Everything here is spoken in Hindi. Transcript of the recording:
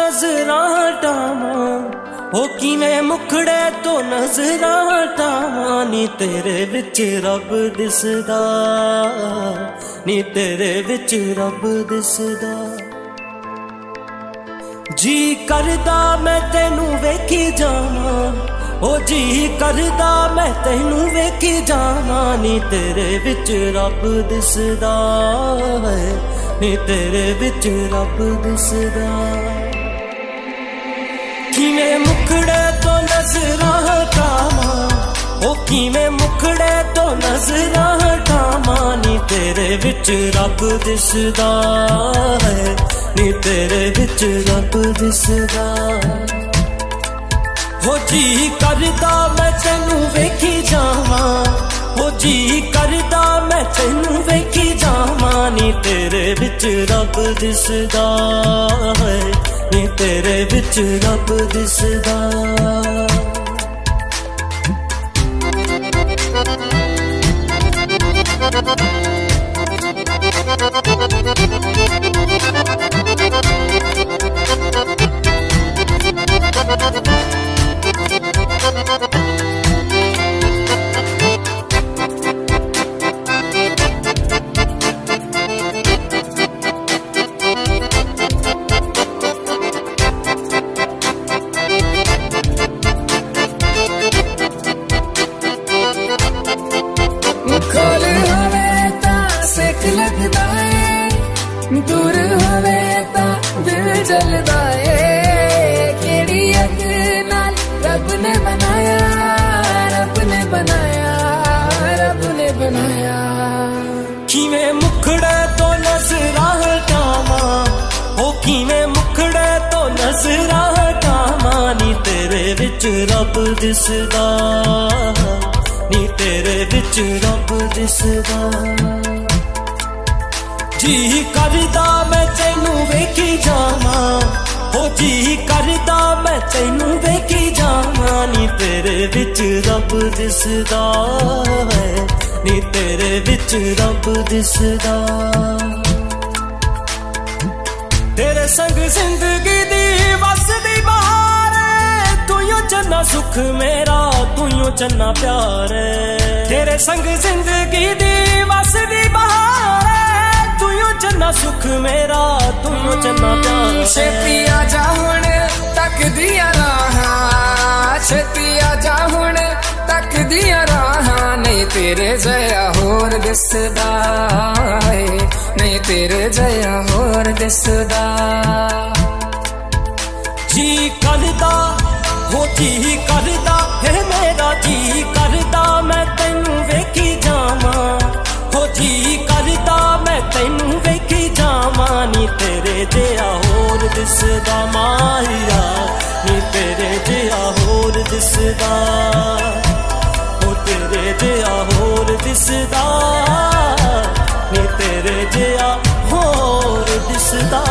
नजरां हटावां ओ किवें मुखड़े तो नजरां हटावां नी तेरे विच रब दिसदा नी तेरे विच रब दिसदा। जी करदा मैं तेनू वेखी जावां ओ जी करदा मैं तेनू वेखी जावां नी तेरे विच रब दिसदा नी तेरे विच रब दिसदा। किवें मुखड़े तो नजरां हटावां ओ किवें मुखड़े तो नजरां हटावां नी तेरे विच रब दिसदा नी तेरे विच रब दिसदा। हो जी करदा मैं तेनू वेखी जावां हो जी करदा मैं तेनू वेखी जावां नी तेरे विच रब दिसदा नी तेरे विच रब दिसदा। खोल होवे ता सेक लगदा है दूर होवे ता दिल जलदा है। केड़ी अग नाल रब ने बनाया रब ने बनाया रब ने बनाया। किवें मुखड़े तो नजरां हटावां ओ किवें मुखड़े तो नजरां हटावां नी तेरे विच रब दिसदा नी तेरे विच रब दिसदा। जी करदा मैं तेनू वेखी जावां ओ जी करदा मैं तेनू वेखी जावां नी तेरे विच रब दिसदा नी तेरे विच रब दिसदा। तेरे संग जिंदगी दी वसदी बहार तू यो चन्ना सुख मेरा तू यो चन्ना प्यार। तेरे संग जिंदगी दी वसदी बहार तू यो चन्ना सुख मेरा तू यो चन्ना प्यार। छेती आजा हुण तक दिया राहां छेती आजा हुण तक दिया राहां नहीं तेरे जया होर दिसदा नहीं तेरे जया होर दिसदा। जी करदा हो जी करदा है मेरा जी करदा मैं तेनू वेखी जावां हो जी करदा मैं तेनू वेखी जावां नी तेरे जिहा होर दिसदा माहिया नी तेरे जिहा होर दिसदा हो तेरे जिहा होर दिसदा नी तेरे जिहा होर दिसदा।